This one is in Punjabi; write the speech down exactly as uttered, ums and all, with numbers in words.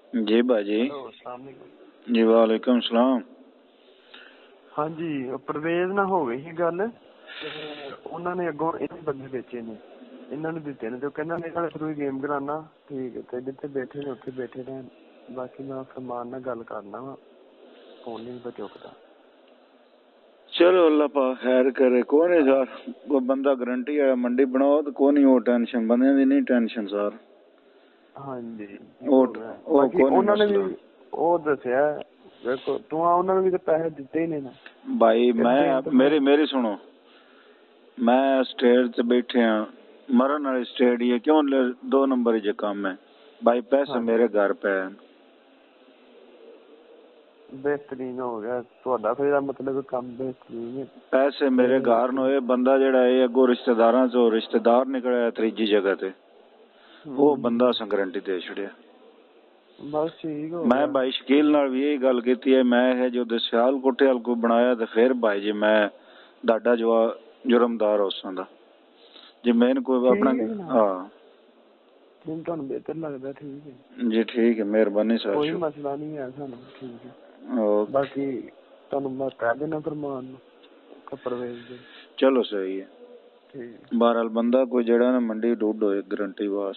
जी भाजी। जी वालेकुम सलाम। हाँ जी परवेज ना हो गई ਸੀ ਗੱਲ उन्होंने अगों ਇਹ ਬੰਦੇ ਵੇਚੇ ਨੇ ਇਹਨਾਂ ਨੂੰ ਦਿੱਤੇ ਨੇ ਤੇ ਕਹਿੰਦਾ ਮੇਰੇ ਨਾਲ ਥਰੂ ਗੇਮ ਕਰਾਣਾ ਠੀਕ ਹੈ ਤੇ ਜਿੱਥੇ ਬੈਠੇ ਨੇ ਉੱਥੇ ਬੈਠੇ ਰਹਿਣ ਬਾਕੀ ਮੈਂ ਫਰਮਾਨ ਨਾਲ ਗੱਲ ਕਰਨਾ ਵਾ ਫੋਨ ਨਹੀਂ ਪਾ ਚੁੱਕਦਾ। चलो अल्लाह पाक खैर करे। कौन है सर वो बंदा गारंटी है मंडी बनाओ तो कौन ही वो टेंशन बंदे दी नहीं टेंशन सर। हाँ जी ਉਹ ਬਾਕੀ ਉਹਨਾਂ ਨੇ ਵੀ ਉਹ ਦੱਸਿਆ ਵੇਖੋ ਤੂੰ ਉਹਨਾਂ ਨੂੰ ਵੀ ਤਾਂ ਪੈਸੇ ਦਿੱਤੇ ਹੀ ਨੇ ਨਾ भाई मैं मेरी मेरी सुनो मैं स्टेज ਤੇ बैठे हाँ मरन वाली स्टेट ही है क्यों दो नंबर ही काम है भाई पैसे मेरे घर पे है। बेहतरीन हो गया ਤੁਹਾਡਾ ਫਿਰ ਇਹਦਾ ਮਤਲਬ ਕੰਮ बेहतरीन है। पैसे मेरे घर ਨੂੰ ਇਹ ਬੰਦਾ ਜਿਹੜਾ ਇਹ ਅੱਗੋਂ ਰਿਸ਼ਤੇਦਾਰਾਂ ਚੋਂ ਰਿਸ਼ਤੇਦਾਰ ਨਿਕਲਿਆ ਤੀਜੀ ਜਗ੍ਹਾ ਤੇ ਉਹ ਬੰਦਾ ਅਸਾਂ ਗਰੰਟੀ ਦੇ ਛੜਿਆ। ਬਸ ਠੀਕ ਹੋ ਮੈਂ ਭਾਈ ਸ਼ਕੀਲ ਨਾਲ ਵੀ ਇਹ ਗੱਲ ਕੀਤੀ ਹੈ ਮੈਂ ਇਹ ਜੋ ਸਿਆਲ ਕੋਠੇ ਵਾਲ ਕੋ ਬਣਾਇਆ ਤੇ ਫਿਰ ਭਾਈ ਜੀ ਮੈਂ ਡਾਡਾ ਜੋ ਜੁਰਮਦਾਰ ਉਸਾਂ ਦਾ ਜੇ ਮੈਨੂੰ ਕੋਈ ਆਪਣਾ ਹਾਂ ਤੁਹਾਨੂੰ ਬਿਹਤਰ ਲੱਗਦਾ ਠੀਕ ਹੈ ਜੀ ਠੀਕ ਹੈ ਮਿਹਰਬਾਨੀ ਸਾਹਿਬ ਕੋਈ ਮਸਲਾ ਨਹੀਂ ਹੈ ਸਾਨੂੰ ਠੀਕ ਹੈ। ਬਾਕੀ ਤੁਹਾਨੂੰ ਮੈਂ ਕਹਿ ਦੇਣਾ ਫਰਮਾਨ ਨੂੰ ਕਪਰਵੇਜ ਦੇ ਚਲੋ ਸਹੀ ਹੈ ਠੀਕ ਬਹਰਹਾਲ ਬੰਦਾ ਕੋਈ ਜਿਹੜਾ ਨਾ ਮੰਡੀ ਡੂਡ ਹੋਏ ਗਰੰਟੀ ਵਾਸਤੇ।